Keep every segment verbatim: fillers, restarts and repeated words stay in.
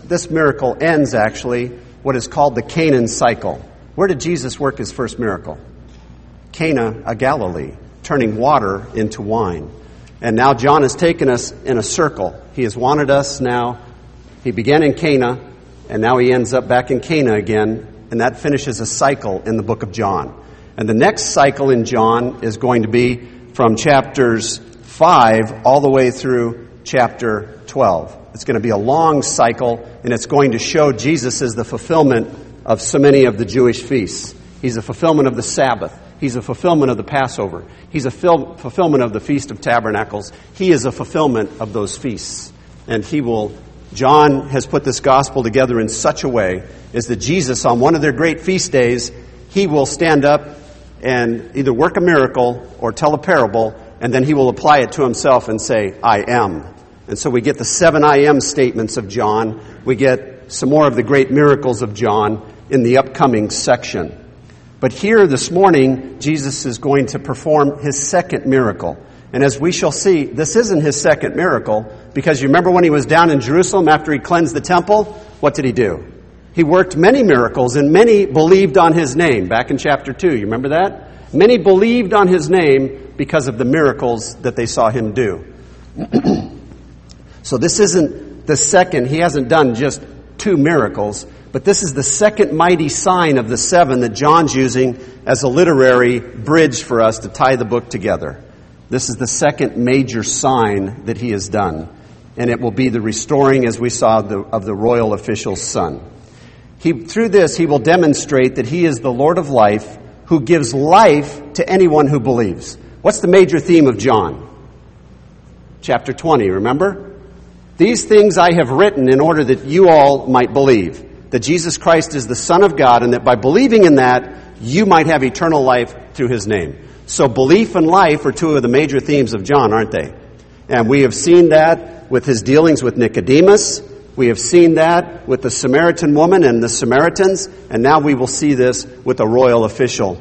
this miracle ends, actually, what is called the Canaan cycle. Where did Jesus work his first miracle? Cana of Galilee, turning water into wine. And now John has taken us in a circle. He has wanted us now. He began in Cana, and now he ends up back in Cana again, and that finishes a cycle in the book of John. And the next cycle in John is going to be from chapters five all the way through chapter twelve. It's going to be a long cycle, and it's going to show Jesus as the fulfillment of so many of the Jewish feasts. He's a fulfillment of the Sabbath. He's a fulfillment of the Passover. He's a fil- fulfillment of the Feast of Tabernacles. He is a fulfillment of those feasts. And he will, John has put this gospel together in such a way as that Jesus, on one of their great feast days, he will stand up and either work a miracle or tell a parable, and then he will apply it to himself and say, I am. And so we get the seven I am statements of John. We get some more of the great miracles of John in the upcoming section. But here this morning, Jesus is going to perform his second miracle. And as we shall see, this isn't his second miracle, because you remember when he was down in Jerusalem after he cleansed the temple? What did he do? He worked many miracles, and many believed on his name. Back in chapter two, you remember that? Many believed on his name because of the miracles that they saw him do. So this isn't the second. He hasn't done just two miracles, but this is the second mighty sign of the seven that John's using as a literary bridge for us to tie the book together. This is the second major sign that he has done, and it will be the restoring, as we saw, the, of the royal official's son. He, through this, he will demonstrate that he is the Lord of life, who gives life to anyone who believes. What's the major theme of John? Chapter twenty, remember? These things I have written in order that you all might believe that Jesus Christ is the Son of God, and that by believing in that, you might have eternal life through his name. So belief and life are two of the major themes of John, aren't they? And we have seen that with his dealings with Nicodemus. We have seen that with the Samaritan woman and the Samaritans. And now we will see this with a royal official.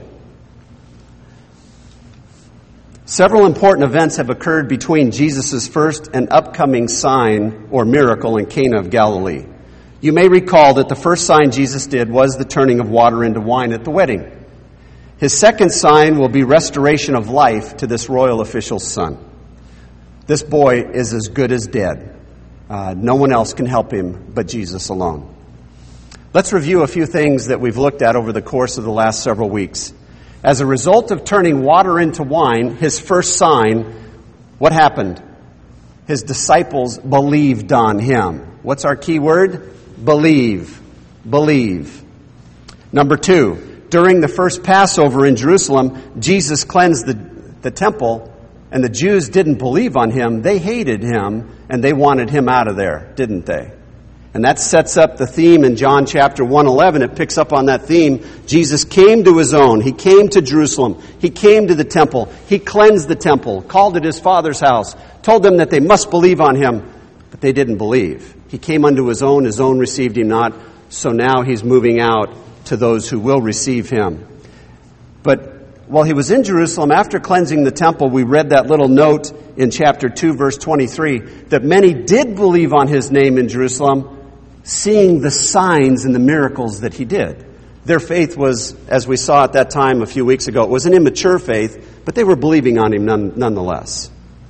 Several important events have occurred between Jesus' first and upcoming sign or miracle in Cana of Galilee. You may recall that the first sign Jesus did was the turning of water into wine at the wedding. His second sign will be restoration of life to this royal official's son. This boy is as good as dead. Uh, no one else can help him but Jesus alone. Let's review a few things that we've looked at over the course of the last several weeks. As a result of turning water into wine, his first sign, what happened? His disciples believed on him. What's our key word? Believe. Believe. Number two, during the first Passover in Jerusalem, Jesus cleansed the, the temple, and the Jews didn't believe on him. They hated him, and they wanted him out of there, didn't they? And that sets up the theme in John chapter one eleven. It picks up on that theme. Jesus came to his own. He came to Jerusalem. He came to the temple. He cleansed the temple, called it his Father's house, told them that they must believe on him, but they didn't believe. He came unto his own. His own received him not. So now he's moving out to those who will receive him. But while he was in Jerusalem, after cleansing the temple, we read that little note in chapter two, verse twenty-three, that many did believe on his name in Jerusalem, seeing the signs and the miracles that he did. Their faith was, as we saw at that time a few weeks ago, it was an immature faith, but they were believing on him none, nonetheless.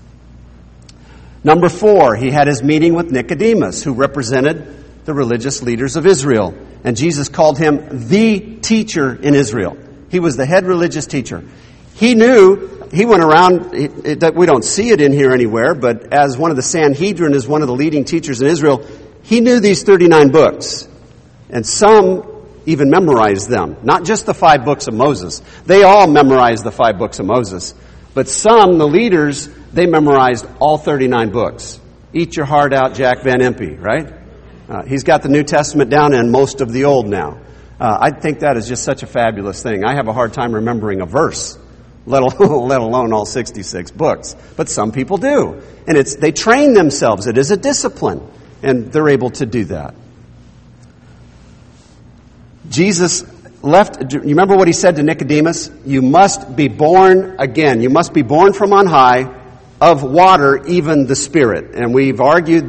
Number four, he had his meeting with Nicodemus, who represented the religious leaders of Israel. And Jesus called him the teacher in Israel. He was the head religious teacher. He knew, he went around, it, it, we don't see it in here anywhere, but as one of the Sanhedrin, as one of the leading teachers in Israel, he knew these thirty-nine books. And some even memorized them. Not just the five books of Moses. They all memorized the five books of Moses. But some, the leaders, they memorized all thirty-nine books. Eat your heart out, Jack Van Impe, right? Uh, he's got the New Testament down and most of the Old now. Uh, I think that is just such a fabulous thing. I have a hard time remembering a verse, let alone, let alone all sixty-six books. But some people do. And it's they train themselves. It is a discipline. And they're able to do that. Jesus left, you remember what he said to Nicodemus? You must be born again. You must be born from on high, of water, even the Spirit. And we've argued that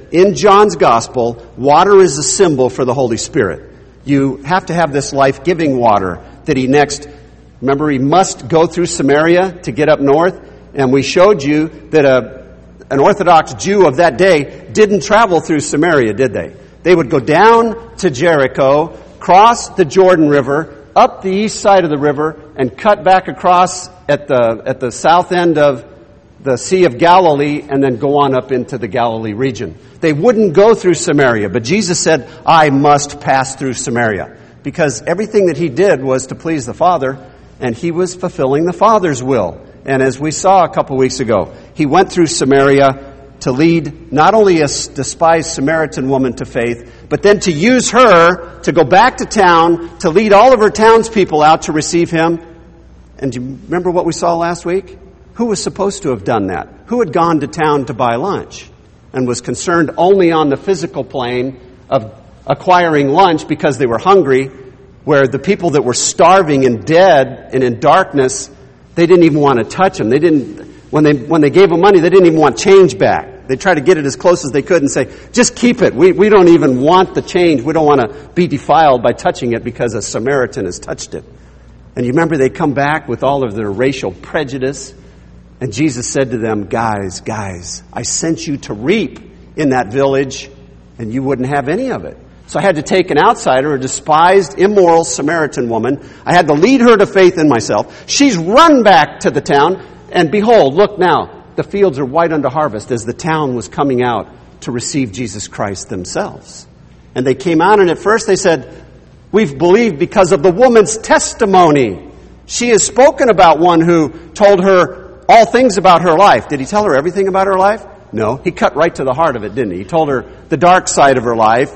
that in John's Gospel, water is a symbol for the Holy Spirit. You have to have this life-giving water that he next, remember, he must go through Samaria to get up north. And we showed you that a, an Orthodox Jew of that day didn't travel through Samaria, did they? They would go down to Jericho, cross the Jordan River, up the east side of the river, and cut back across at the at the south end of the Sea of Galilee, and then go on up into the Galilee region. They wouldn't go through Samaria, but Jesus said, I must pass through Samaria, because everything that he did was to please the Father, and he was fulfilling the Father's will. And as we saw a couple weeks ago, he went through Samaria to lead not only a despised Samaritan woman to faith, but then to use her to go back to town to lead all of her townspeople out to receive him. And do you remember what we saw last week? Who was supposed to have done that? Who had gone to town to buy lunch and was concerned only on the physical plane of acquiring lunch because they were hungry, where the people that were starving and dead and in darkness, they didn't even want to touch them. They didn't, when they when they gave them money, they didn't even want change back. They tried to get it as close as they could and say, just keep it. We we don't even want the change. We don't want to be defiled by touching it because a Samaritan has touched it. And you remember they come back with all of their racial prejudice. And Jesus said to them, guys, guys, I sent you to reap in that village, and you wouldn't have any of it. So I had to take an outsider, a despised, immoral Samaritan woman. I had to lead her to faith in myself. She's run back to the town, and behold, look now, the fields are white unto harvest, as the town was coming out to receive Jesus Christ themselves. And they came out, and at first they said, we've believed because of the woman's testimony. She has spoken about one who told her all things about her life. Did he tell her everything about her life? No. He cut right to the heart of it, didn't he? He told her the dark side of her life,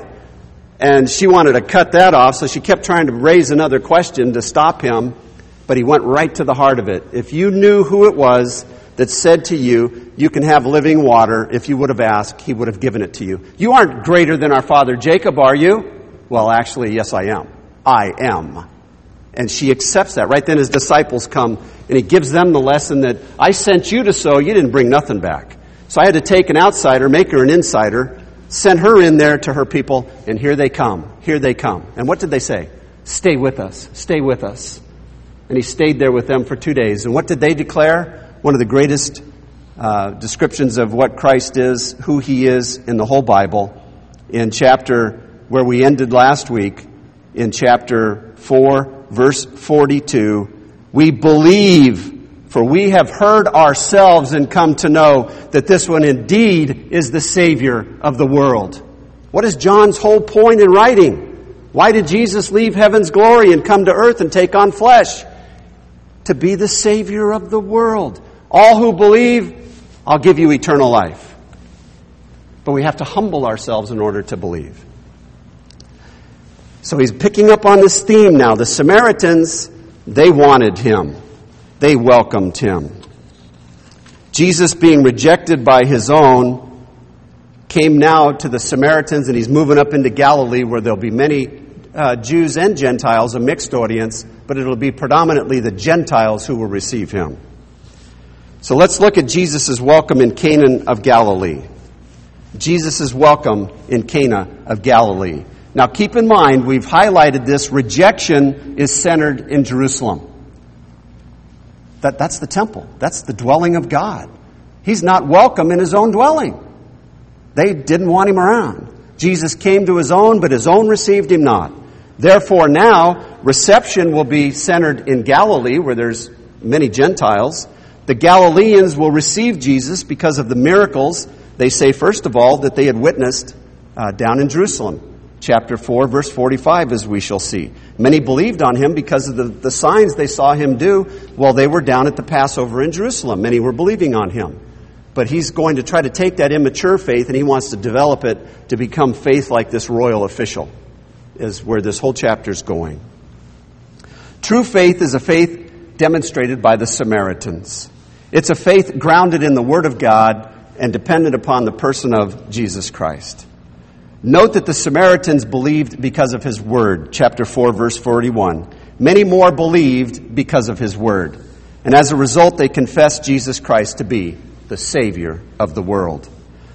and she wanted to cut that off, so she kept trying to raise another question to stop him, but he went right to the heart of it. If you knew who it was that said to you, you can have living water, if you would have asked, he would have given it to you. You aren't greater than our father Jacob, are you? Well, actually, yes, I am. I am. And she accepts that. Right then his disciples come, and he gives them the lesson that I sent you to sow, you didn't bring nothing back. So I had to take an outsider, make her an insider, send her in there to her people, and here they come. Here they come. And what did they say? Stay with us. Stay with us. And he stayed there with them for two days. And what did they declare? One of the greatest uh, descriptions of what Christ is, who he is in the whole Bible, in chapter where we ended last week, in chapter four, verse forty-two, we believe, for we have heard ourselves and come to know that this one indeed is the Savior of the world. What is John's whole point in writing? Why did Jesus leave heaven's glory and come to earth and take on flesh? To be the Savior of the world. All who believe, I'll give you eternal life. But we have to humble ourselves in order to believe. So he's picking up on this theme now. The Samaritans, they wanted him. They welcomed him. Jesus, being rejected by his own, came now to the Samaritans, and he's moving up into Galilee, where there'll be many uh, Jews and Gentiles, a mixed audience, but it'll be predominantly the Gentiles who will receive him. So let's look at Jesus' welcome in Cana of Galilee. Jesus' welcome in Cana of Galilee. Now keep in mind, we've highlighted this, rejection is centered in Jerusalem. That, that's the temple. That's the dwelling of God. He's not welcome in his own dwelling. They didn't want him around. Jesus came to his own, but his own received him not. Therefore now, reception will be centered in Galilee, where there's many Gentiles. The Galileans will receive Jesus because of the miracles, they say, first of all, that they had witnessed uh, down in Jerusalem. Chapter four, verse forty-five, as we shall see. Many believed on him because of the, the signs they saw him do while they were down at the Passover in Jerusalem. Many were believing on him. But he's going to try to take that immature faith and he wants to develop it to become faith like this royal official, is where this whole chapter is going. True faith is a faith demonstrated by the Samaritans. It's a faith grounded in the Word of God and dependent upon the person of Jesus Christ. Note that the Samaritans believed because of his word. Chapter four, verse forty-one. Many more believed because of his word. And as a result, they confessed Jesus Christ to be the Savior of the world.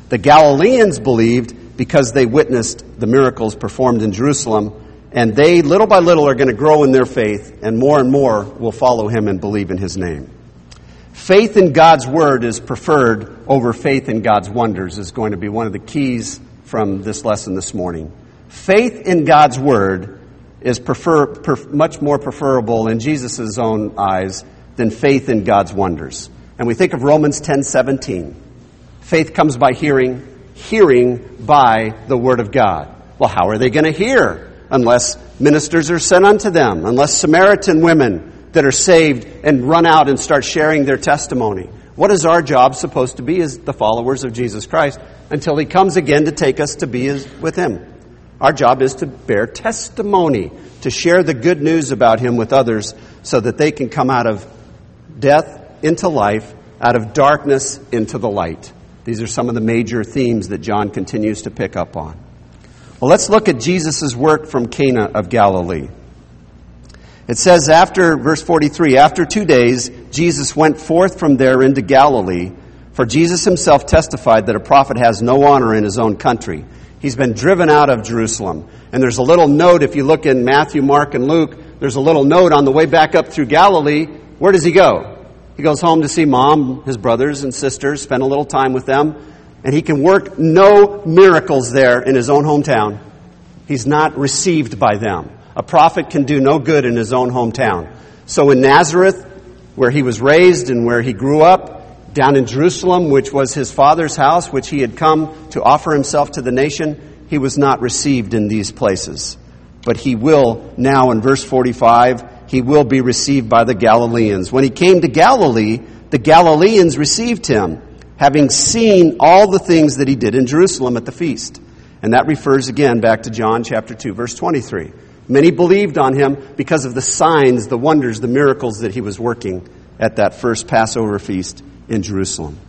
The Galileans believed because they witnessed the miracles performed in Jerusalem, and they, little by little, are going to grow in their faith, and more and more will follow him and believe in his name. Faith in God's word is preferred over faith in God's wonders is going to be one of the keys from this lesson this morning. Faith in God's word is prefer, pref, much more preferable in Jesus' own eyes than faith in God's wonders. And we think of Romans ten seventeen. Faith comes by hearing, hearing by the word of God. Well, how are they going to hear unless ministers are sent unto them, unless Samaritan women that are saved and run out and start sharing their testimony? What is our job supposed to be as the followers of Jesus Christ until he comes again to take us to be his, with him? Our job is to bear testimony, to share the good news about him with others so that they can come out of death into life, out of darkness into the light. These are some of the major themes that John continues to pick up on. Well, let's look at Jesus' work from Cana of Galilee. It says after, verse forty-three, after two days, Jesus went forth from there into Galilee, for Jesus himself testified that a prophet has no honor in his own country. He's been driven out of Jerusalem. And there's a little note, if you look in Matthew, Mark, and Luke, there's a little note on the way back up through Galilee. Where does he go? He goes home to see mom, his brothers and sisters, spend a little time with them, and he can work no miracles there in his own hometown. He's not received by them. A prophet can do no good in his own hometown. So in Nazareth, where he was raised and where he grew up, down in Jerusalem, which was his father's house, which he had come to offer himself to the nation, he was not received in these places. But he will now, in verse forty-five, he will be received by the Galileans. When he came to Galilee, the Galileans received him, having seen all the things that he did in Jerusalem at the feast. And that refers again back to John chapter two, verse twenty-three. Many believed on him because of the signs, the wonders, the miracles that he was working at that first Passover feast in Jerusalem.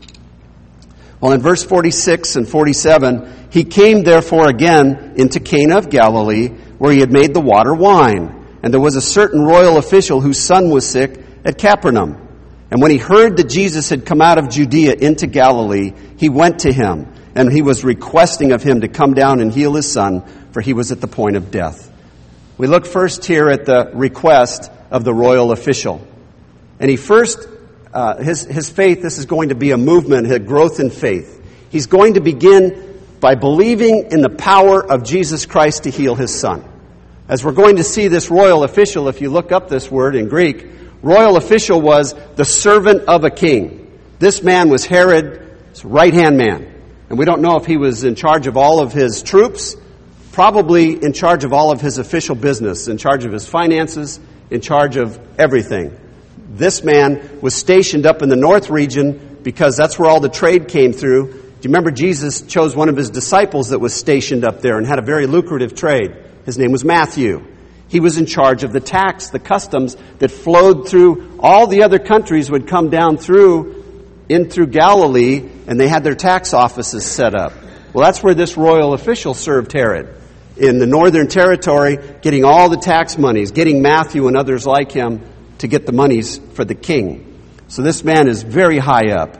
Well, in verse forty-six and forty-seven, he came therefore again into Cana of Galilee, where he had made the water wine. And there was a certain royal official whose son was sick at Capernaum. And when he heard that Jesus had come out of Judea into Galilee, he went to him, and he was requesting of him to come down and heal his son, for he was at the point of death. We look first here at the request of the royal official. And he first, uh, his, his faith, this is going to be a movement, a growth in faith. He's going to begin by believing in the power of Jesus Christ to heal his son. As we're going to see, this royal official, if you look up this word in Greek, royal official was the servant of a king. This man was Herod's right-hand man. And we don't know if he was in charge of all of his troops, probably in charge of all of his official business, in charge of his finances, in charge of everything. This man was stationed up in the north region because that's where all the trade came through. Do you remember Jesus chose one of his disciples that was stationed up there and had a very lucrative trade? His name was Matthew. He was in charge of the tax, the customs that flowed through all the other countries would come down through, in through Galilee, and they had their tax offices set up. Well, that's where this royal official served Herod. In the northern territory, getting all the tax monies, getting Matthew and others like him to get the monies for the king. So this man is very high up.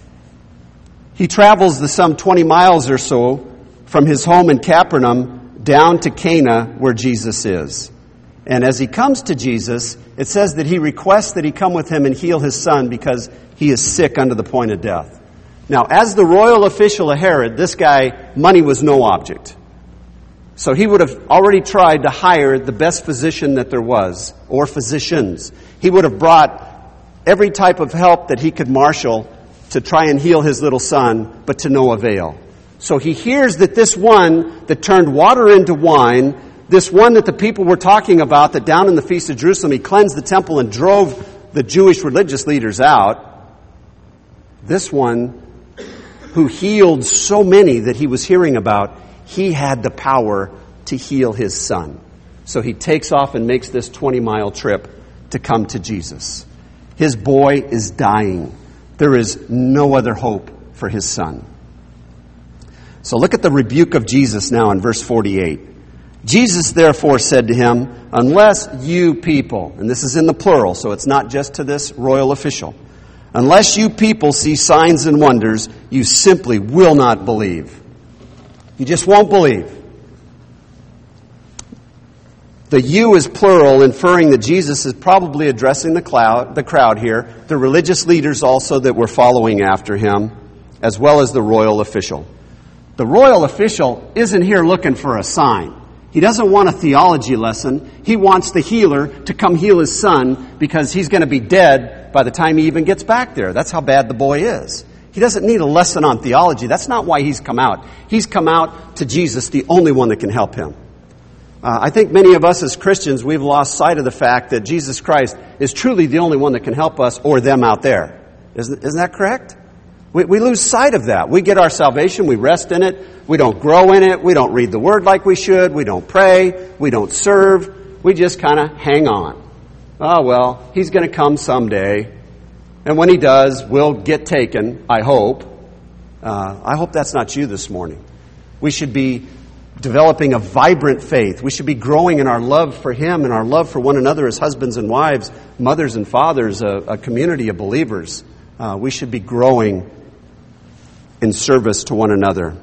He travels the some twenty miles or so from his home in Capernaum down to Cana where Jesus is. And as he comes to Jesus, it says that he requests that he come with him and heal his son because he is sick unto the point of death. Now, as the royal official of Herod, this guy, money was no object. So he would have already tried to hire the best physician that there was, or physicians. He would have brought every type of help that he could marshal to try and heal his little son, but to no avail. So he hears that this one that turned water into wine, this one that the people were talking about, that down in the Feast of Jerusalem, he cleansed the temple and drove the Jewish religious leaders out. This one who healed so many that he was hearing about, he had the power to heal his son. So he takes off and makes this twenty-mile trip to come to Jesus. His boy is dying. There is no other hope for his son. So look at the rebuke of Jesus now in verse forty-eight. Jesus therefore said to him, unless you people, and this is in the plural, so it's not just to this royal official, Unless you people see signs and wonders, you simply will not believe. You just won't believe. The you is plural, inferring that Jesus is probably addressing the crowd, the crowd here, the religious leaders also that were following after him, as well as the royal official. The royal official isn't here looking for a sign. He doesn't want a theology lesson. He wants the healer to come heal his son because he's going to be dead by the time he even gets back there. That's how bad the boy is. He doesn't need a lesson on theology. That's not why he's come out. He's come out to Jesus, the only one that can help him. Uh, I think many of us as Christians, we've lost sight of the fact that Jesus Christ is truly the only one that can help us or them out there. Isn't, isn't that correct? We, we lose sight of that. We get our salvation, we rest in it, we don't grow in it, we don't read the Word like we should, we don't pray, we don't serve, we just kind of hang on. Oh, well, he's going to come someday, and when he does, we'll get taken, I hope. Uh, I hope that's not you this morning. We should be developing a vibrant faith. We should be growing in our love for him and our love for one another as husbands and wives, mothers and fathers, a, a community of believers. Uh, we should be growing in service to one another.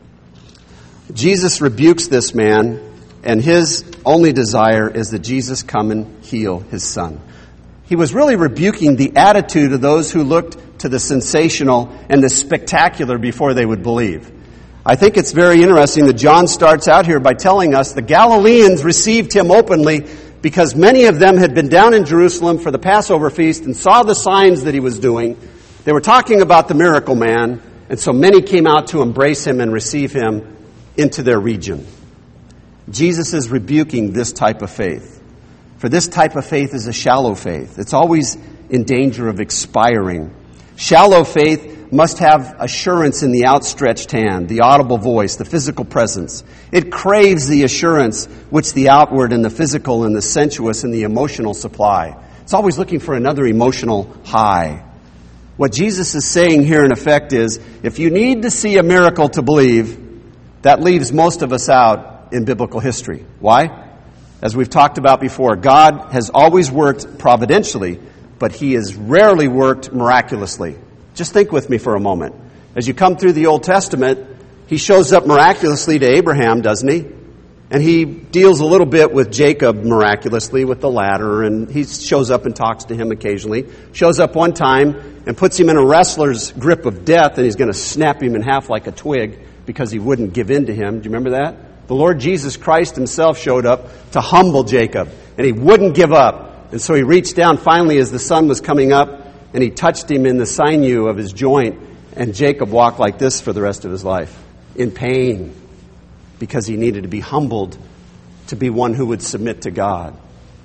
Jesus rebukes this man, and his only desire is that Jesus come and heal his son. He was really rebuking the attitude of those who looked to the sensational and the spectacular before they would believe. I think it's very interesting that John starts out here by telling us the Galileans received him openly because many of them had been down in Jerusalem for the Passover feast and saw the signs that he was doing. They were talking about the miracle man, and so many came out to embrace him and receive him into their region. Jesus is rebuking this type of faith. For this type of faith is a shallow faith. It's always in danger of expiring. Shallow faith must have assurance in the outstretched hand, the audible voice, the physical presence. It craves the assurance which the outward and the physical and the sensuous and the emotional supply. It's always looking for another emotional high. What Jesus is saying here in effect is, if you need to see a miracle to believe, that leaves most of us out in biblical history. Why? As we've talked about before, God has always worked providentially, but he has rarely worked miraculously. Just think with me for a moment. As you come through the Old Testament, he shows up miraculously to Abraham, doesn't he? And he deals a little bit with Jacob miraculously with the ladder, and he shows up and talks to him occasionally. Shows up one time and puts him in a wrestler's grip of death, and he's going to snap him in half like a twig because he wouldn't give in to him. Do you remember that? The Lord Jesus Christ himself showed up to humble Jacob, and he wouldn't give up. And so he reached down finally as the sun was coming up, and he touched him in the sinew of his joint, and Jacob walked like this for the rest of his life, in pain, because he needed to be humbled to be one who would submit to God.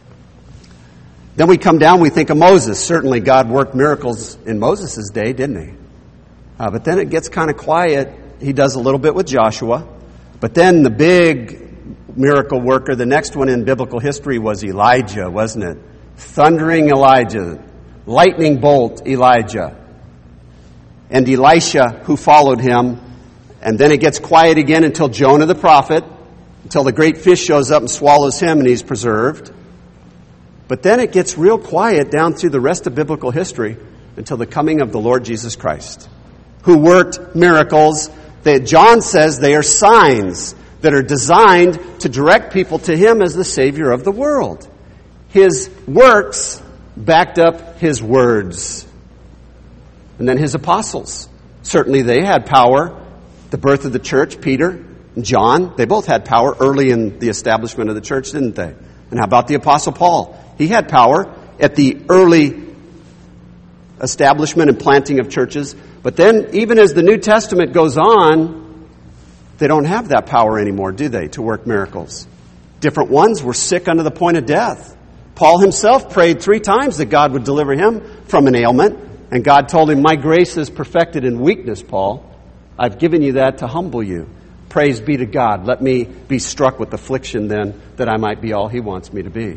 Then we come down, we think of Moses. Certainly God worked miracles in Moses' day, didn't he? Uh, but then it gets kind of quiet. He does a little bit with Joshua. But then the big miracle worker, the next one in biblical history was Elijah, wasn't it? Thundering Elijah. Lightning bolt Elijah. And Elisha, who followed him. And then it gets quiet again until Jonah the prophet, until the great fish shows up and swallows him and he's preserved. But then it gets real quiet down through the rest of biblical history until the coming of the Lord Jesus Christ, who worked miracles that John says they are signs that are designed to direct people to him as the Savior of the world. His works backed up his words. And then his apostles. Certainly they had power. The birth of the church, Peter and John, they both had power early in the establishment of the church, didn't they? And how about the Apostle Paul? He had power at the early establishment and planting of churches. But then, even as the New Testament goes on, they don't have that power anymore, do they, to work miracles? Different ones were sick unto the point of death. Paul himself prayed three times that God would deliver him from an ailment. And God told him, my grace is perfected in weakness, Paul. I've given you that to humble you. Praise be to God. Let me be struck with affliction then, that I might be all he wants me to be.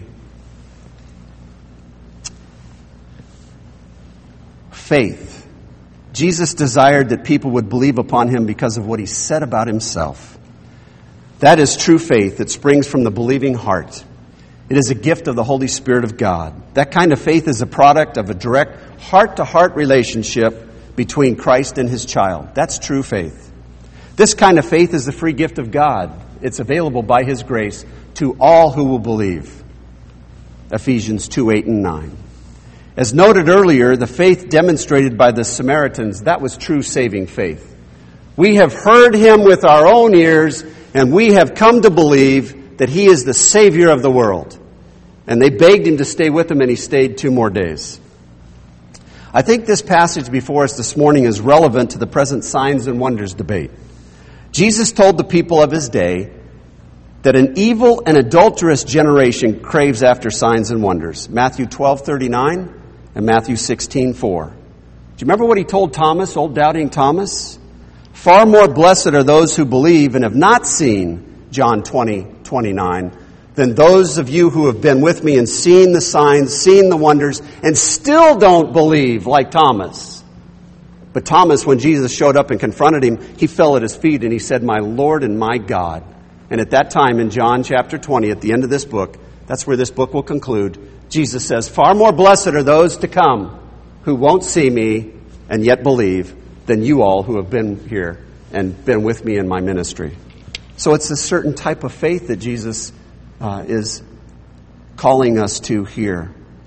Faith. Jesus desired that people would believe upon him because of what he said about himself. That is true faith that springs from the believing heart. It is a gift of the Holy Spirit of God. That kind of faith is a product of a direct heart-to-heart relationship between Christ and His child. That's true faith. This kind of faith is the free gift of God. It's available by His grace to all who will believe. Ephesians two, eight, and nine. As noted earlier, the faith demonstrated by the Samaritans, that was true saving faith. We have heard Him with our own ears, and we have come to believe that He is the Savior of the world. And they begged Him to stay with them, and He stayed two more days. I think this passage before us this morning is relevant to the present signs and wonders debate. Jesus told the people of His day that an evil and adulterous generation craves after signs and wonders. Matthew twelve, thirty-nine and Matthew sixteen, four. Do you remember what He told Thomas, old doubting Thomas? Far more blessed are those who believe and have not seen, John twenty, twenty-nine, than those of you who have been with me and seen the signs, seen the wonders, and still don't believe, like Thomas. But Thomas, when Jesus showed up and confronted him, he fell at His feet and he said, "My Lord and my God." And at that time, in John chapter twenty, at the end of this book, that's where this book will conclude, Jesus says, "Far more blessed are those to come who won't see me and yet believe than you all who have been here and been with me in my ministry." So it's a certain type of faith that Jesus uh, is calling us to here.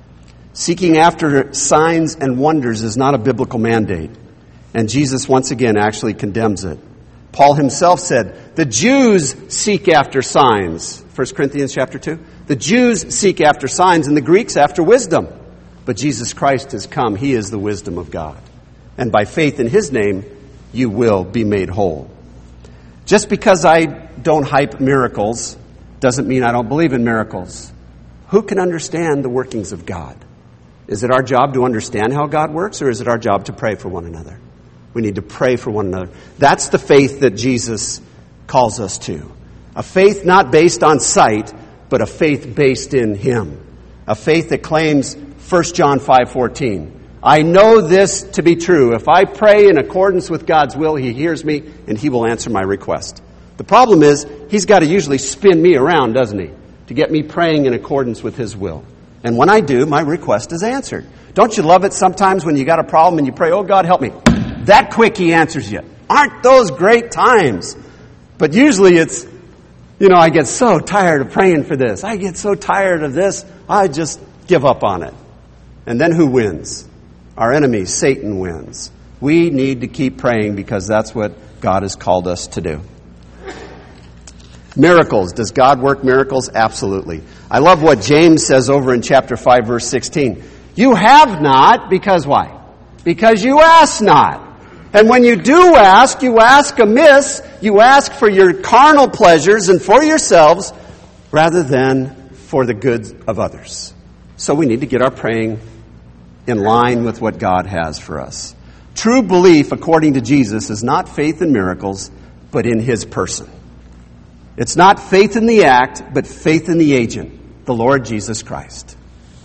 Seeking after signs and wonders is not a biblical mandate. And Jesus once again actually condemns it. Paul himself said, the Jews seek after signs. First Corinthians chapter two. The Jews seek after signs and the Greeks after wisdom. But Jesus Christ has come. He is the wisdom of God. And by faith in His name, you will be made whole. Just because I don't hype miracles doesn't mean I don't believe in miracles. Who can understand the workings of God? Is it our job to understand how God works, or is it our job to pray for one another? We need to pray for one another. That's the faith that Jesus calls us to. A faith not based on sight, but a faith based in Him. A faith that claims First John five fourteen. I know this to be true. If I pray in accordance with God's will, He hears me and He will answer my request. The problem is, He's got to usually spin me around, doesn't He? To get me praying in accordance with His will. And when I do, my request is answered. Don't you love it sometimes when you got a problem and you pray, oh God, help me. That quick He answers you. Aren't those great times? But usually it's, you know, I get so tired of praying for this. I get so tired of this, I just give up on it. And then who wins? Our enemy, Satan, wins. We need to keep praying because that's what God has called us to do. Miracles. Does God work miracles? Absolutely. I love what James says over in chapter five, verse sixteen. You have not, because why? Because you ask not. And when you do ask, you ask amiss. You ask for your carnal pleasures and for yourselves rather than for the good of others. So we need to get our praying in line with what God has for us. True belief, according to Jesus, is not faith in miracles, but in His person. It's not faith in the act, but faith in the agent, the Lord Jesus Christ.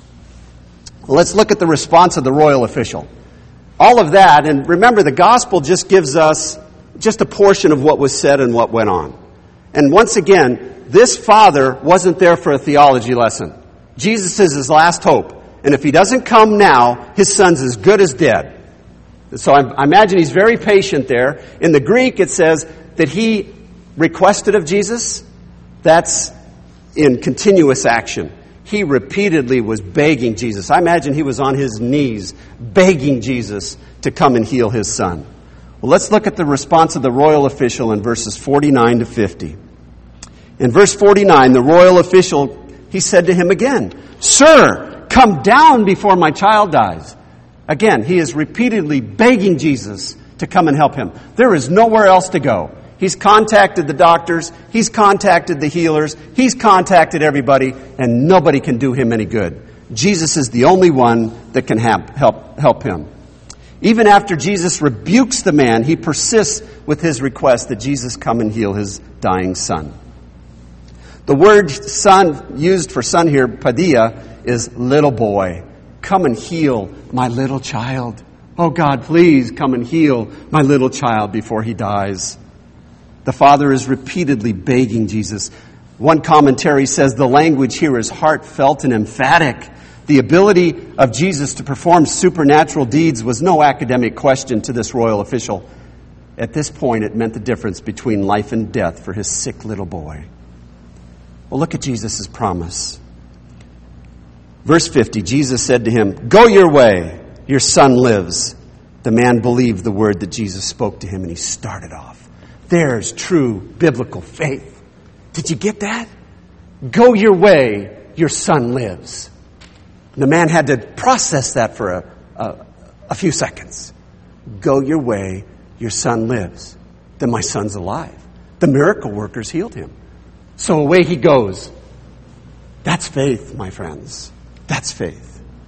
Well, let's look at the response of the royal official. All of that, and remember, the gospel just gives us just a portion of what was said and what went on. And once again, this father wasn't there for a theology lesson. Jesus is his last hope. And if he doesn't come now, his son's as good as dead. So I, I imagine he's very patient there. In the Greek, it says that he requested of Jesus. That's in continuous action. He repeatedly was begging Jesus. I imagine he was on his knees begging Jesus to come and heal his son. Well, let's look at the response of the royal official in verses forty-nine to fifty. In verse forty-nine, the royal official, he said to him again, Sir, come down before my child dies. Again, he is repeatedly begging Jesus to come and help him. There is nowhere else to go. He's contacted the doctors. He's contacted the healers. He's contacted everybody, and nobody can do him any good. Jesus is the only one that can help, help, help him. Even after Jesus rebukes the man, he persists with his request that Jesus come and heal his dying son. The word son used for son here, padia, is little boy. Come and heal my little child. Oh God, please come and heal my little child before he dies. The father is repeatedly begging Jesus, One commentary says the language here is heartfelt and emphatic. The ability of Jesus to perform supernatural deeds was no academic question to this royal official. At this point, it meant the difference between life and death for his sick little boy. Well, look at Jesus' promise. Verse fifty, Jesus said to him, "Go your way, your son lives." The man believed the word that Jesus spoke to him, and he started off. There's true biblical faith. Did you get that? Go your way, your son lives. The man had to process that for a, a, a few seconds. Go your way, your son lives. Then my son's alive. The miracle workers healed him. So away he goes. That's faith, my friends. That's faith.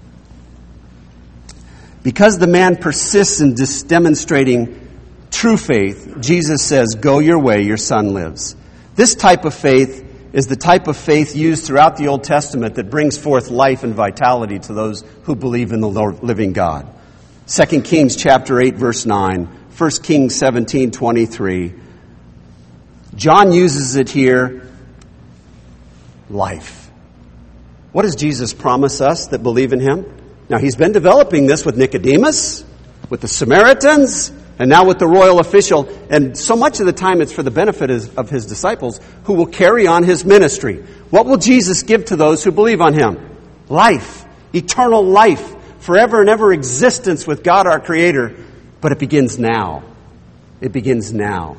Because the man persists in dis- demonstrating true faith, Jesus says, "Go your way, your son lives." This type of faith is the type of faith used throughout the Old Testament that brings forth life and vitality to those who believe in the Lord, living God. Second Kings chapter eight, verse nine. First Kings seventeen, twenty-three. John uses it here, life. What does Jesus promise us that believe in him? Now, he's been developing this with Nicodemus, with the Samaritans, and now with the royal official. And so much of the time it's for the benefit of his disciples who will carry on his ministry. What will Jesus give to those who believe on him? Life, eternal life, forever and ever existence with God our Creator. But it begins now. It begins now.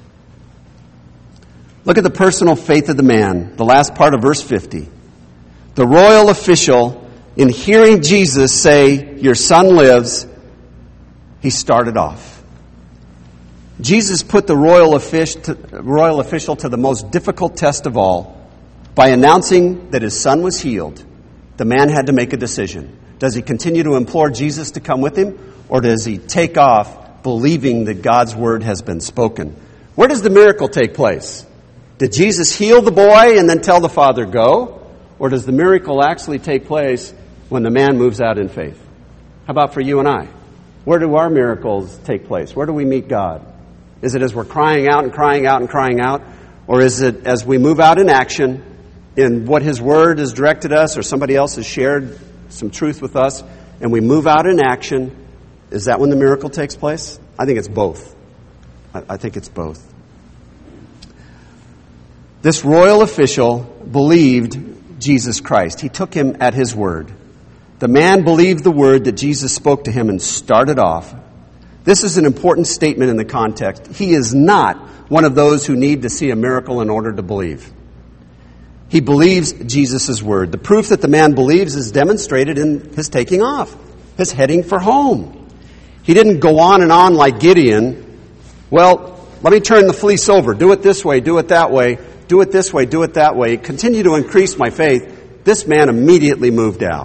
Look at the personal faith of the man, the last part of verse fifty. The royal official, in hearing Jesus say, "Your son lives," he started off. Jesus put the royal official to, royal official to the most difficult test of all by announcing that his son was healed. The man had to make a decision. Does he continue to implore Jesus to come with him, or does he take off believing that God's word has been spoken? Where does the miracle take place? Did Jesus heal the boy and then tell the father, "Go"? Or does the miracle actually take place when the man moves out in faith? How about for you and I? Where do our miracles take place? Where do we meet God? Is it as we're crying out and crying out and crying out? Or is it as we move out in action in what his word has directed us, or somebody else has shared some truth with us, and we move out in action? Is that when the miracle takes place? I think it's both. I, I think it's both. This royal official believed Jesus Christ. He took him at his word. The man believed the word that Jesus spoke to him and started off. This is an important statement in the context. He is not one of those who need to see a miracle in order to believe. He believes Jesus' word. The proof that the man believes is demonstrated in his taking off, his heading for home. He didn't go on and on like Gideon. Well, let me turn the fleece over. Do it this way, do it that way. Do it this way, do it that way. Continue to increase my faith. This man immediately moved out.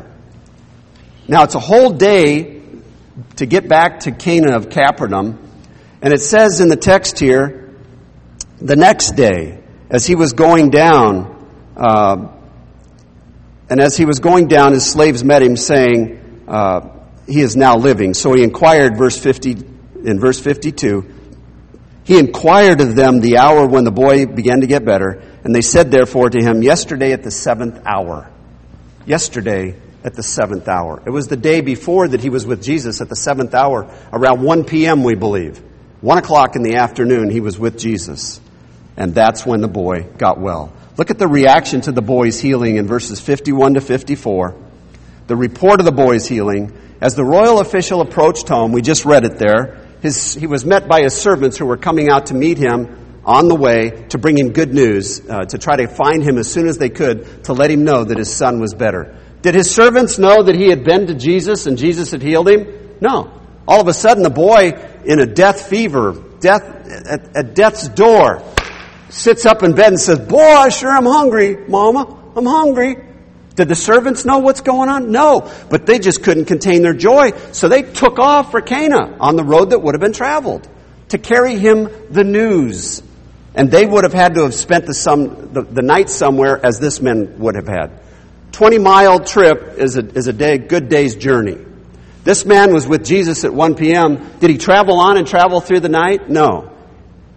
Now, it's a whole day to get back to Cana of Capernaum. And it says in the text here, the next day, as he was going down, uh, and as he was going down, his slaves met him, saying, uh, he is now living. So he inquired, verse fifty, in verse fifty-two, he inquired of them the hour when the boy began to get better, and they said therefore to him, yesterday at the seventh hour. Yesterday at the seventh hour. It was the day before that he was with Jesus at the seventh hour, around one p.m. we believe. One o'clock in the afternoon he was with Jesus. And that's when the boy got well. Look at the reaction to the boy's healing in verses fifty-one to fifty-four. The report of the boy's healing. As the royal official approached home, we just read it there, His, he was met by his servants who were coming out to meet him on the way to bring him good news, uh, to try to find him as soon as they could, to let him know that his son was better. Did his servants know that he had been to Jesus and Jesus had healed him? No. All of a sudden, the boy in a death fever, death at, at death's door, sits up in bed and says, "Boy, I sure am hungry, Mama. I'm hungry." Did the servants know what's going on? No. But they just couldn't contain their joy. So they took off for Cana on the road that would have been traveled to carry him the news. And they would have had to have spent the, some, the, the night somewhere as this man would have had. twenty-mile trip is a, is a day, good day's journey. This man was with Jesus at one p.m. Did he travel on and travel through the night? No.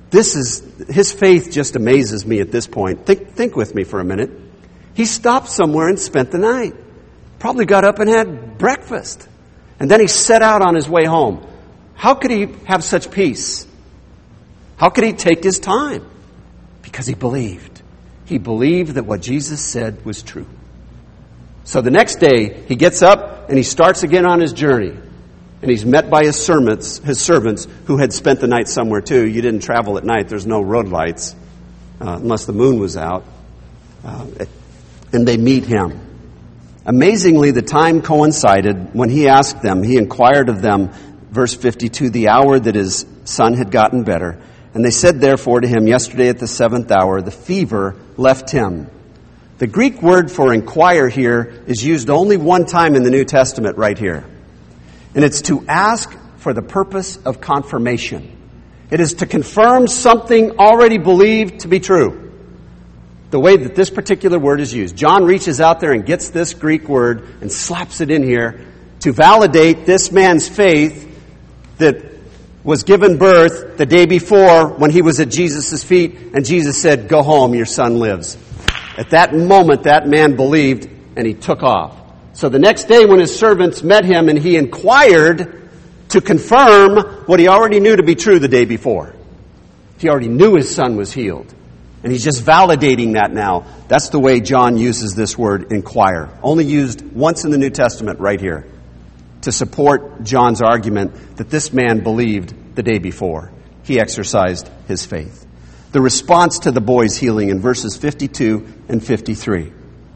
This is, his faith just amazes me at this point. Think, think with me for a minute. He stopped somewhere and spent the night. Probably got up and had breakfast. And then he set out on his way home. How could he have such peace? How could he take his time? Because he believed. He believed that what Jesus said was true. So the next day, he gets up and he starts again on his journey. And he's met by his servants, his servants who had spent the night somewhere too. You didn't travel at night. There's no road lights, uh, unless the moon was out. Uh, and they meet him. Amazingly, the time coincided when he asked them. He inquired of them, verse fifty-two, the hour that his son had gotten better. And they said therefore to him, yesterday at the seventh hour, the fever left him. The Greek word for inquire here is used only one time in the New Testament right here. And it's to ask for the purpose of confirmation. It is to confirm something already believed to be true. The way that this particular word is used. John reaches out there and gets this Greek word and slaps it in here to validate this man's faith that was given birth the day before when he was at Jesus' feet and Jesus said, go home, your son lives. At that moment, that man believed and he took off. So the next day when his servants met him and he inquired to confirm what he already knew to be true the day before. He already knew his son was healed. And he's just validating that now. That's the way John uses this word, inquire. Only used once in the New Testament right here to support John's argument that this man believed the day before. He exercised his faith. The response to the boy's healing in verses fifty-two and fifty-three.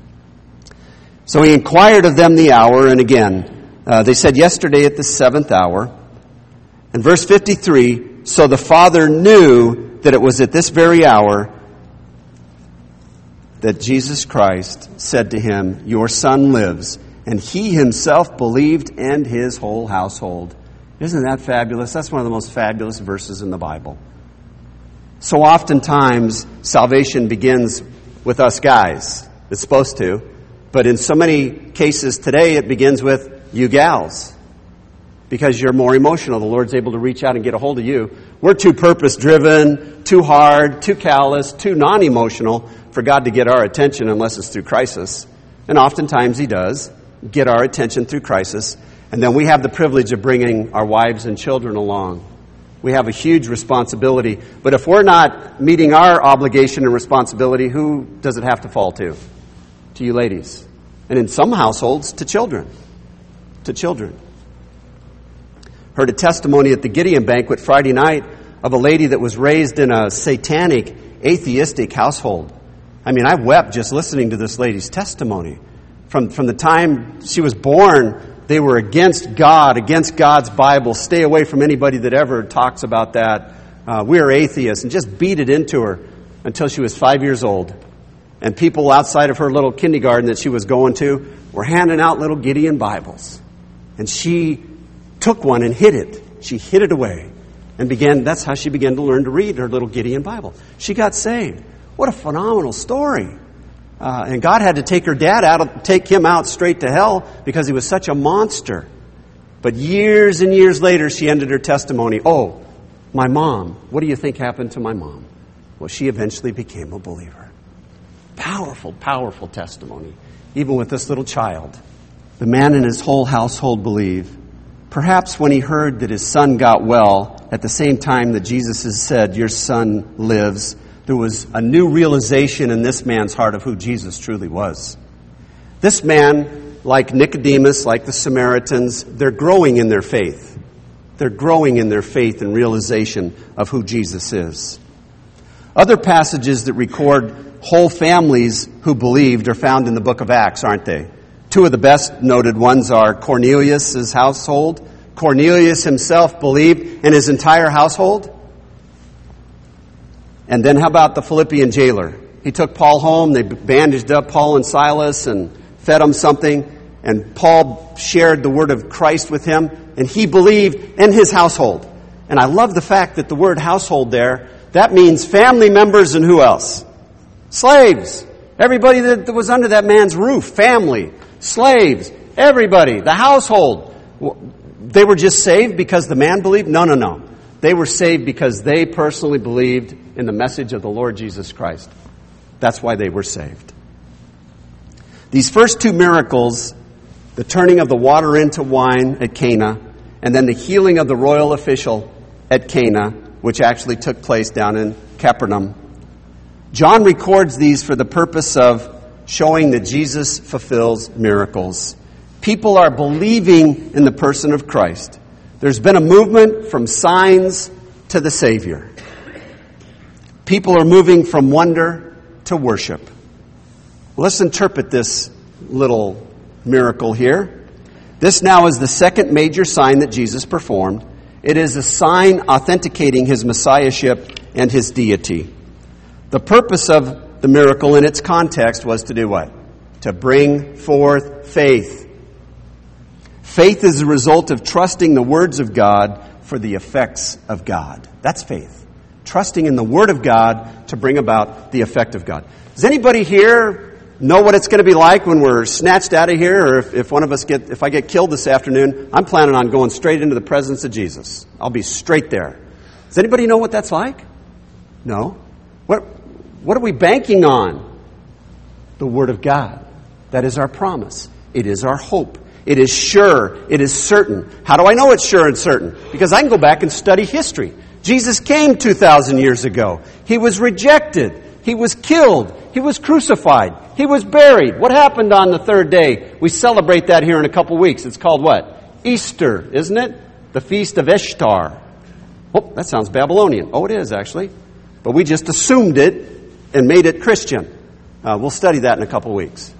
So he inquired of them the hour, and again, uh, they said yesterday at the seventh hour. And verse fifty-three, so the father knew that it was at this very hour that Jesus Christ said to him, your son lives. And he himself believed and his whole household. Isn't that fabulous? That's one of the most fabulous verses in the Bible. So oftentimes, salvation begins with us guys. It's supposed to. But in so many cases today, it begins with you gals. Because you're more emotional. The Lord's able to reach out and get a hold of you. We're too purpose-driven, too hard, too callous, too non-emotional for God to get our attention unless it's through crisis. And oftentimes He does get our attention through crisis. And then we have the privilege of bringing our wives and children along. We have a huge responsibility. But if we're not meeting our obligation and responsibility, who does it have to fall to? To you ladies. And in some households, to children. To children. Heard a testimony at the Gideon banquet Friday night of a lady that was raised in a satanic, atheistic household. I mean, I wept just listening to this lady's testimony. From, from the time she was born, they were against God, against God's Bible. Stay away from anybody that ever talks about that. Uh, we're atheists, and just beat it into her until she was five years old. And people outside of her little kindergarten that she was going to were handing out little Gideon Bibles. And she took one and hid it. She hid it away. And began, that's how she began to learn to read her little Gideon Bible. She got saved. What a phenomenal story. Uh, and God had to take her dad out, take him out straight to hell because he was such a monster. But years and years later, she ended her testimony. Oh, my mom. What do you think happened to my mom? Well, she eventually became a believer. Powerful, powerful testimony. Even with this little child. The man and his whole household believe. Perhaps when he heard that his son got well, at the same time that Jesus has said, your son lives, there was a new realization in this man's heart of who Jesus truly was. This man, like Nicodemus, like the Samaritans, they're growing in their faith. They're growing in their faith and realization of who Jesus is. Other passages that record whole families who believed are found in the book of Acts, aren't they? Two of the best noted ones are Cornelius' household. Cornelius himself believed, and his entire household. And then how about the Philippian jailer? He took Paul home, they bandaged up Paul and Silas and fed them something, and Paul shared the word of Christ with him, and he believed in his household. And I love the fact that the word household there, that means family members and who else? Slaves. Everybody that was under that man's roof. Family. Slaves. Everybody. The household. They were just saved because the man believed? No, no, no. They were saved because they personally believed in the message of the Lord Jesus Christ. That's why they were saved. These first two miracles, the turning of the water into wine at Cana, and then the healing of the royal official at Cana, which actually took place down in Capernaum. John records these for the purpose of showing that Jesus fulfills miracles. People are believing in the person of Christ. There's been a movement from signs to the Savior. People are moving from wonder to worship. Well, let's interpret this little miracle here. This now is the second major sign that Jesus performed. It is a sign authenticating his messiahship and his deity. The purpose of the miracle in its context was to do what? To bring forth faith. Faith is the result of trusting the words of God for the effects of God. That's faith. Trusting in the Word of God to bring about the effect of God. Does anybody here know what it's going to be like when we're snatched out of here, or if, if one of us get, if I get killed this afternoon? I'm planning on going straight into the presence of Jesus. I'll be straight there. Does anybody know what that's like? No. What, what are we banking on? The Word of God. That is our promise. It is our hope. It is sure. It is certain. How do I know it's sure and certain? Because I can go back and study history. Jesus came two thousand years ago. He was rejected. He was killed. He was crucified. He was buried. What happened on the third day? We celebrate that here in a couple weeks. It's called what? Easter, isn't it? The Feast of Ishtar. Oh, that sounds Babylonian. Oh, it is actually. But we just assumed it and made it Christian. Uh, we'll study that in a couple weeks.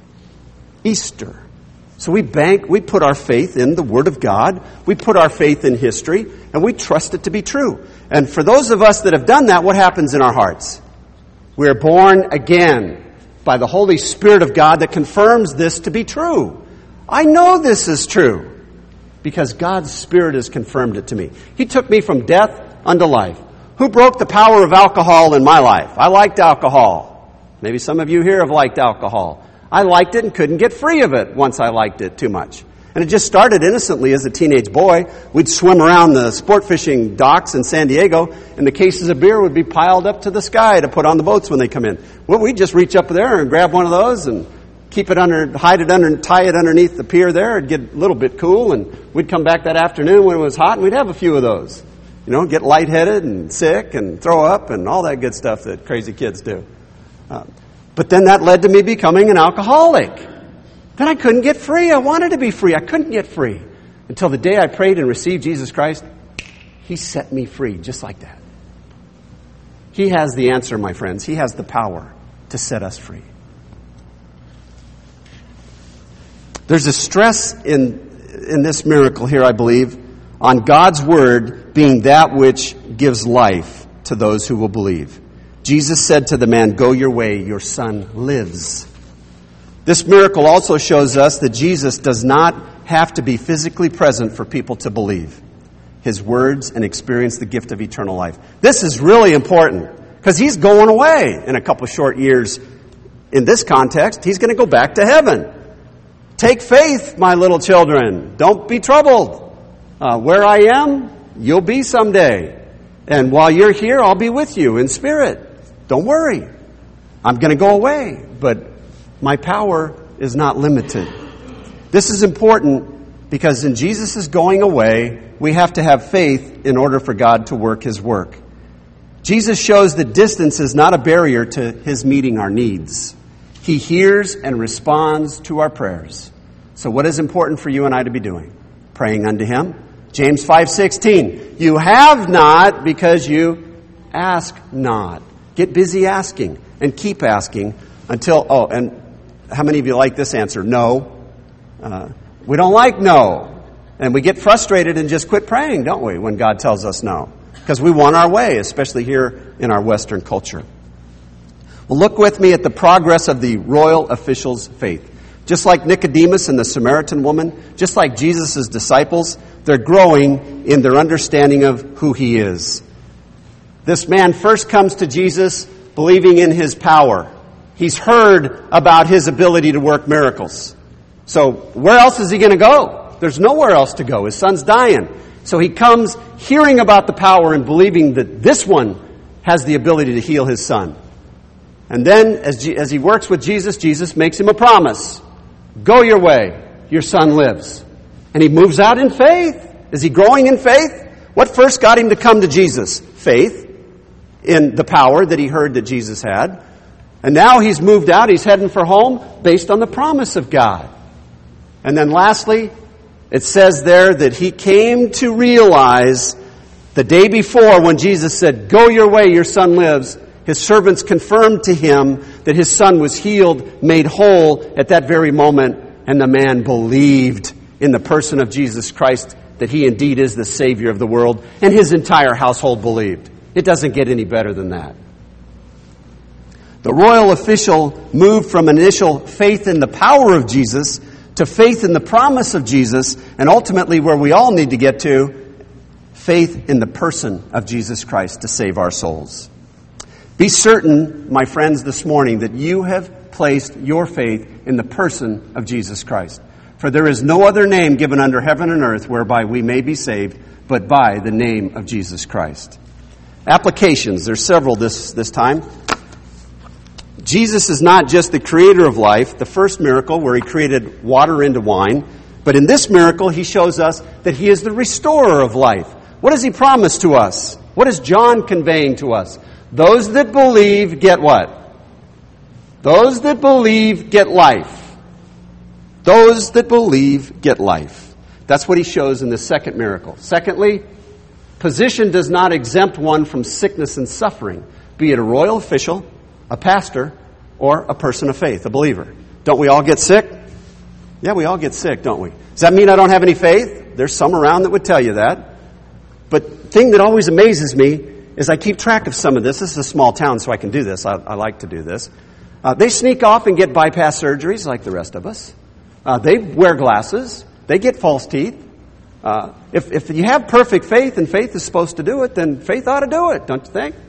Easter. So we bank, we put our faith in the Word of God, we put our faith in history, and we trust it to be true. And for those of us that have done that, what happens in our hearts? We are born again by the Holy Spirit of God that confirms this to be true. I know this is true because God's Spirit has confirmed it to me. He took me from death unto life. Who broke the power of alcohol in my life? I liked alcohol. Maybe some of you here have liked alcohol. I liked it and couldn't get free of it once I liked it too much. And it just started innocently as a teenage boy. We'd swim around the sport fishing docks in San Diego, and the cases of beer would be piled up to the sky to put on the boats when they come in. Well, we'd just reach up there and grab one of those and keep it under, hide it under, tie it underneath the pier there. It'd get a little bit cool, and we'd come back that afternoon when it was hot, and we'd have a few of those. You know, get lightheaded and sick and throw up and all that good stuff that crazy kids do. Uh, But then that led to me becoming an alcoholic. Then I couldn't get free. I wanted to be free. I couldn't get free. Until the day I prayed and received Jesus Christ, He set me free just like that. He has the answer, my friends. He has the power to set us free. There's a stress in, in this miracle here, I believe, on God's Word being that which gives life to those who will believe. Jesus said to the man, "Go your way, your son lives." This miracle also shows us that Jesus does not have to be physically present for people to believe His words and experience the gift of eternal life. This is really important because He's going away in a couple short years. In this context, He's going to go back to heaven. Take faith, my little children. Don't be troubled. Uh, where I am, you'll be someday. And while you're here, I'll be with you in spirit. Don't worry. I'm going to go away, but my power is not limited. This is important because in Jesus' going away, we have to have faith in order for God to work His work. Jesus shows that distance is not a barrier to His meeting our needs. He hears and responds to our prayers. So what is important for you and I to be doing? Praying unto Him. James five sixteen, you have not because you ask not. Get busy asking and keep asking until, oh, and how many of you like this answer? No. Uh, we don't like no. And we get frustrated and just quit praying, don't we, when God tells us no? Because we want our way, especially here in our Western culture. Well, look with me at the progress of the royal official's faith. Just like Nicodemus and the Samaritan woman, just like Jesus' disciples, they're growing in their understanding of who He is. This man first comes to Jesus believing in His power. He's heard about His ability to work miracles. So where else is he going to go? There's nowhere else to go. His son's dying. So he comes hearing about the power and believing that this one has the ability to heal his son. And then as, G- as he works with Jesus, Jesus makes him a promise. Go your way. Your son lives. And he moves out in faith. Is he growing in faith? What first got him to come to Jesus? Faith in the power that he heard that Jesus had. And now he's moved out. He's heading for home based on the promise of God. And then lastly, it says there that he came to realize the day before when Jesus said, go your way, your son lives. His servants confirmed to him that his son was healed, made whole at that very moment. And the man believed in the person of Jesus Christ that he indeed is the Savior of the world. And his entire household believed. It doesn't get any better than that. The royal official moved from initial faith in the power of Jesus to faith in the promise of Jesus, and ultimately where we all need to get to, faith in the person of Jesus Christ to save our souls. Be certain, my friends, this morning that you have placed your faith in the person of Jesus Christ. For there is no other name given under heaven and earth whereby we may be saved, but by the name of Jesus Christ. Applications. There's several this, this time. Jesus is not just the creator of life, the first miracle where he created water into wine, but in this miracle he shows us that he is the restorer of life. What does he promise to us? What is John conveying to us? Those that believe get what? Those that believe get life. Those that believe get life. That's what he shows in the second miracle. Secondly, position does not exempt one from sickness and suffering, be it a royal official, a pastor, or a person of faith, a believer. Don't we all get sick? Yeah, we all get sick, don't we? Does that mean I don't have any faith? There's some around that would tell you that. But the thing that always amazes me is I keep track of some of this. This is a small town, so I can do this. I, I like to do this. Uh, they sneak off and get bypass surgeries like the rest of us. Uh, they wear glasses. They get false teeth. Uh, if, if you have perfect faith and faith is supposed to do it, then faith ought to do it, don't you think?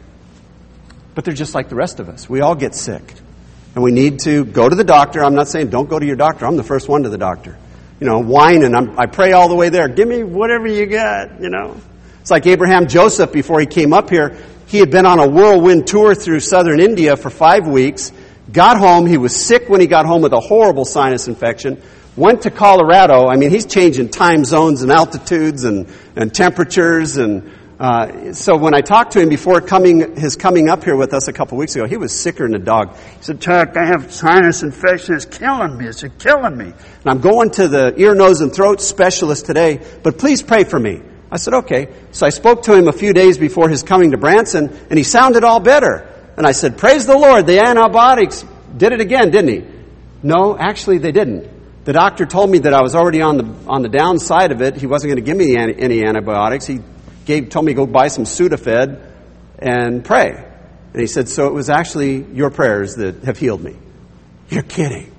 But they're just like the rest of us. We all get sick. And we need to go to the doctor. I'm not saying don't go to your doctor. I'm the first one to the doctor. You know, whining. I'm, I pray all the way there. Give me whatever you got, you know. It's like Abraham Joseph before he came up here. He had been on a whirlwind tour through southern India for five weeks. Got home. He was sick when he got home with a horrible sinus infection. Went to Colorado. I mean, he's changing time zones and altitudes and, and temperatures. And uh, so when I talked to him before coming his coming up here with us a couple weeks ago, he was sicker than a dog. He said, Chuck, I have sinus infection. It's killing me. It's killing me. And I'm going to the ear, nose, and throat specialist today, but please pray for me. I said, okay. So I spoke to him a few days before his coming to Branson, and he sounded all better. And I said, praise the Lord, the antibiotics did it again, didn't he? No, actually they didn't. The doctor told me that I was already on the on the downside of it. He wasn't going to give me any, any antibiotics. He gave told me to go buy some Sudafed and pray. And he said, so it was actually your prayers that have healed me. You're kidding.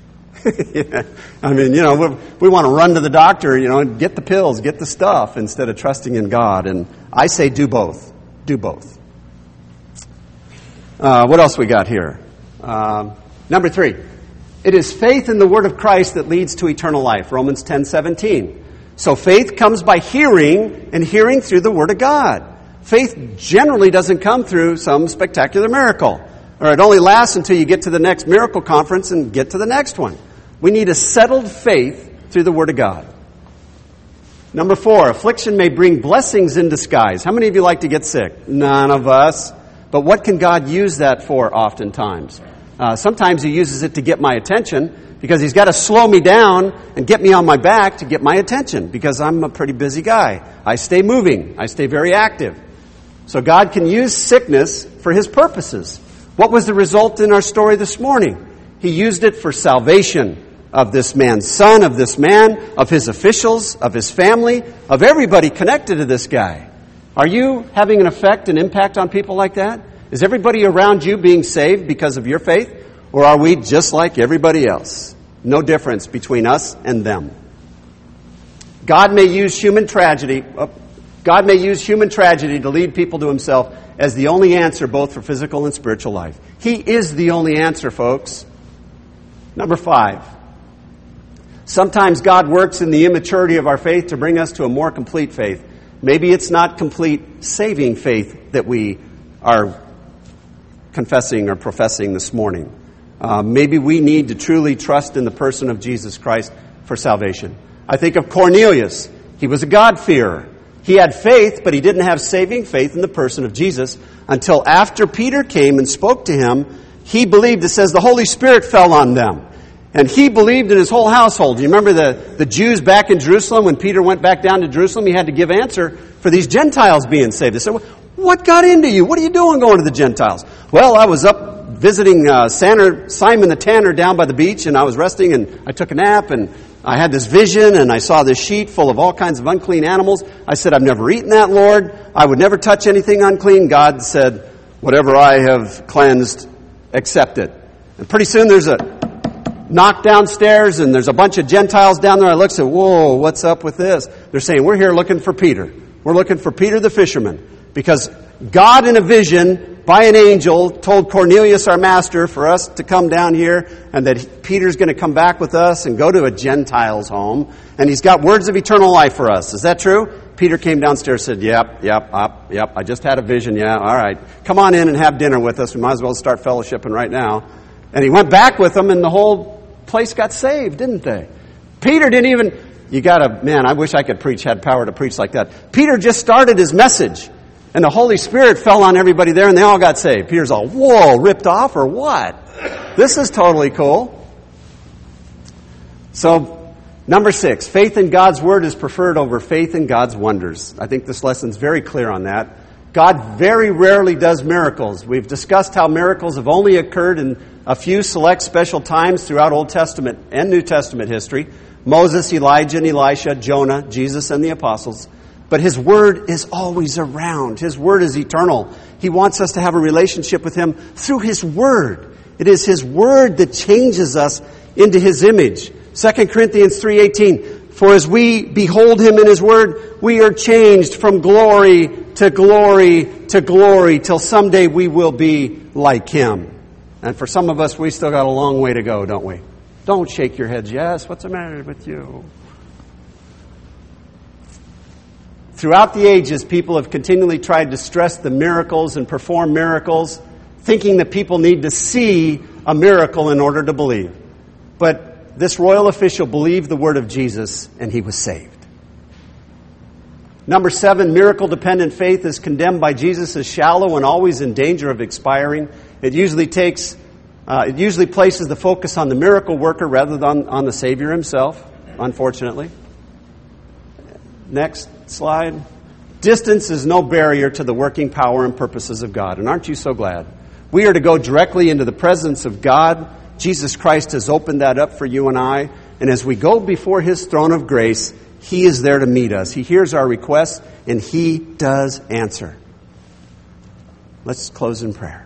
Yeah. I mean, you know, we, we want to run to the doctor, you know, and get the pills, get the stuff instead of trusting in God. And I say do both. Do both. Uh, what else we got here? Um, number three. It is faith in the word of Christ that leads to eternal life. Romans ten seventeen. So faith comes by hearing, and hearing through the word of God. Faith generally doesn't come through some spectacular miracle. Or it only lasts until you get to the next miracle conference and get to the next one. We need a settled faith through the word of God. Number four, affliction may bring blessings in disguise. How many of you like to get sick? None of us. But what can God use that for oftentimes? Uh, sometimes he uses it to get my attention because he's got to slow me down and get me on my back to get my attention because I'm a pretty busy guy. I stay moving. I stay very active. So God can use sickness for his purposes. What was the result in our story this morning? He used it for salvation of this man's son, of this man, of his officials, of his family, of everybody connected to this guy. Are you having an effect, an impact on people like that? Is everybody around you being saved because of your faith? Or are we just like everybody else? No difference between us and them. God may use human tragedy, God may use human tragedy to lead people to himself as the only answer both for physical and spiritual life. He is the only answer, folks. Number five. Sometimes God works in the immaturity of our faith to bring us to a more complete faith. Maybe it's not complete saving faith that we are confessing or professing this morning. Uh, maybe we need to truly trust in the person of Jesus Christ for salvation. I think of Cornelius. He was a God-fearer. He had faith, but he didn't have saving faith in the person of Jesus until after Peter came and spoke to him. He believed. It says the Holy Spirit fell on them. And he believed in his whole household. You remember the, the Jews back in Jerusalem, when Peter went back down to Jerusalem, he had to give answer for these Gentiles being saved. They said, what got into you? What are you doing going to the Gentiles? Well, I was up visiting uh, Sanner, Simon the Tanner down by the beach, and I was resting, and I took a nap, and I had this vision, and I saw this sheet full of all kinds of unclean animals. I said, I've never eaten that, Lord. I would never touch anything unclean. God said, whatever I have cleansed, accept it. And pretty soon there's a knock downstairs, and there's a bunch of Gentiles down there. I look and say, whoa, what's up with this? They're saying, we're here looking for Peter. We're looking for Peter the fisherman. Because God in a vision by an angel told Cornelius, our master, for us to come down here, and that Peter's going to come back with us and go to a Gentile's home. And he's got words of eternal life for us. Is that true? Peter came downstairs and said, yep, yep, yep, yep. I just had a vision. Yeah, all right. Come on in and have dinner with us. We might as well start fellowshipping right now. And he went back with them, and the whole place got saved, didn't they? Peter didn't even, you gotta, man, I wish I could preach, had power to preach like that. Peter just started his message, and the Holy Spirit fell on everybody there, and they all got saved. Peter's all, whoa, ripped off or what? This is totally cool. So, number six, faith in God's Word is preferred over faith in God's wonders. I think this lesson's very clear on that. God very rarely does miracles. We've discussed how miracles have only occurred in a few select special times throughout Old Testament and New Testament history. Moses, Elijah and Elisha, Jonah, Jesus and the apostles. But His Word is always around. His Word is eternal. He wants us to have a relationship with Him through His Word. It is His Word that changes us into His image. Second Corinthians three eighteen, for as we behold Him in His Word, we are changed from glory to glory to glory till someday we will be like Him. And for some of us, we still got a long way to go, don't we? Don't shake your heads. Yes, what's the matter with you? Throughout the ages, people have continually tried to stress the miracles and perform miracles, thinking that people need to see a miracle in order to believe. But this royal official believed the word of Jesus, and he was saved. Number seven, miracle-dependent faith is condemned by Jesus as shallow and always in danger of expiring. It usually takes, uh, it usually places the focus on the miracle worker rather than on the Savior Himself, unfortunately. Next slide. Distance is no barrier to the working power and purposes of God. And aren't you so glad? We are to go directly into the presence of God. Jesus Christ has opened that up for you and I. And as we go before His throne of grace, He is there to meet us. He hears our requests, and He does answer. Let's close in prayer.